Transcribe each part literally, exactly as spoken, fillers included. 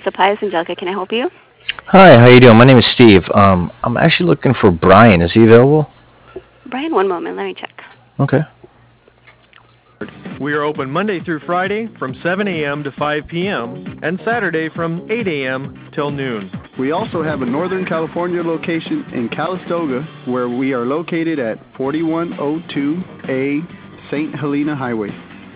Supplies, Angelica. Can I help you? Hi, how you doing? My name is Steve. Um, I'm actually looking for Brian. Is he available? Brian, one moment. Let me check. Okay. We are open Monday through Friday from seven a.m. to five p.m. and Saturday from eight a.m. till noon. We also have a Northern California location in Calistoga where we are located at forty-one oh two A Saint Helena Highway.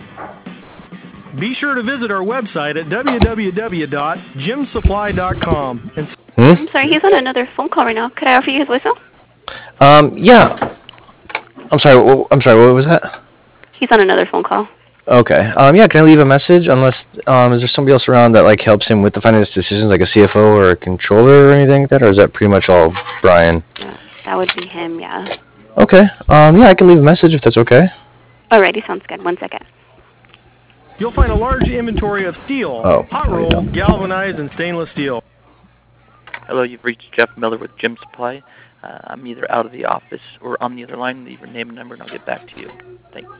Be sure to visit our website at w w w dot jim supply dot com. And Hmm? I'm sorry, he's on another phone call right now. Could I offer you his voicemail? Um, yeah. I'm sorry. wh- I'm sorry. What was that? He's on another phone call. Okay. Um, yeah. Can I leave a message? Unless, um, is there somebody else around that like helps him with the finance decisions, like a C F O or a controller or anything like that, or is that pretty much all Brian? Yeah, that would be him, yeah. Okay. Um, yeah, I can leave a message if that's okay. Alrighty, sounds good. One second. you'll find a large inventory of steel, Oh, hot there you roll, go. galvanized, and stainless steel. Hello, you've reached Jeff Miller with Jim Supply. Uh, I'm either out of the office or on the other line. Leave your name and number, and I'll get back to you. Thanks.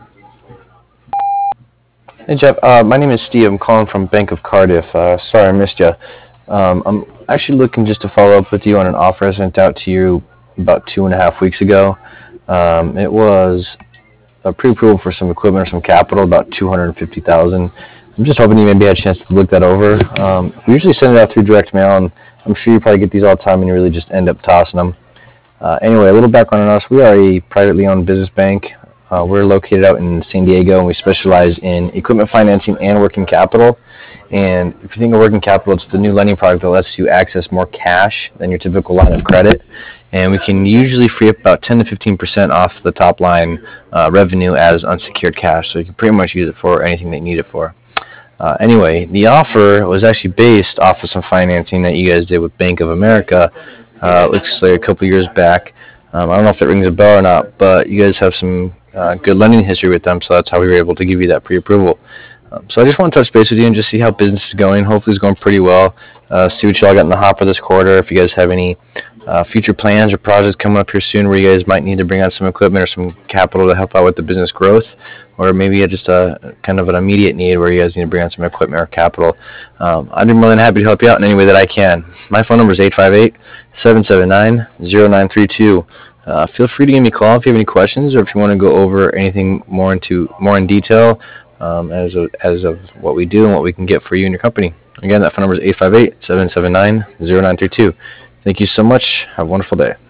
Hey Jeff, uh, my name is Steve. I'm calling from Bank of Cardiff. Uh, sorry I missed you. Um, I'm actually looking just to follow up with you on an offer I sent out to you about two and a half weeks ago. Um, it was a pre-approval for some equipment or some capital, about two hundred fifty thousand dollars. I'm just hoping you maybe had a chance to look that over. Um, we usually send it out through direct mail, and I'm sure you probably get these all the time, and you really just end up tossing them. Uh, anyway, a little background on us. We are a privately owned business bank. Uh, we're located out in San Diego, and we specialize in equipment financing and working capital. And if you think of working capital, it's the new lending product that lets you access more cash than your typical line of credit. And we can usually free up about ten to fifteen percent off the top line uh, revenue as unsecured cash. So you can pretty much use it for anything that you need it for. Uh, anyway, the offer was actually based off of some financing that you guys did with Bank of America. Uh, it looks like a couple years back. Um, I don't know if that rings a bell or not, but you guys have some uh, good lending history with them, so that's how we were able to give you that pre-approval. Um, so I just want to touch base with you and just see how business is going. Hopefully it's going pretty well. Uh, see what y'all got in the hopper this quarter. If you guys have any uh, future plans or projects coming up here soon where you guys might need to bring on some equipment or some capital to help out with the business growth, or maybe just a kind of an immediate need where you guys need to bring on some equipment or capital, um, I'd be more than happy to help you out in any way that I can. My phone number is eight five eight, seven seven nine, zero nine three two. Uh, feel free to give me a call if you have any questions or if you want to go over anything more into more in detail um, as of, as of what we do and what we can get for you and your company. Again, that phone number is eight five eight, seven seven nine, zero nine three two. Thank you so much. Have a wonderful day.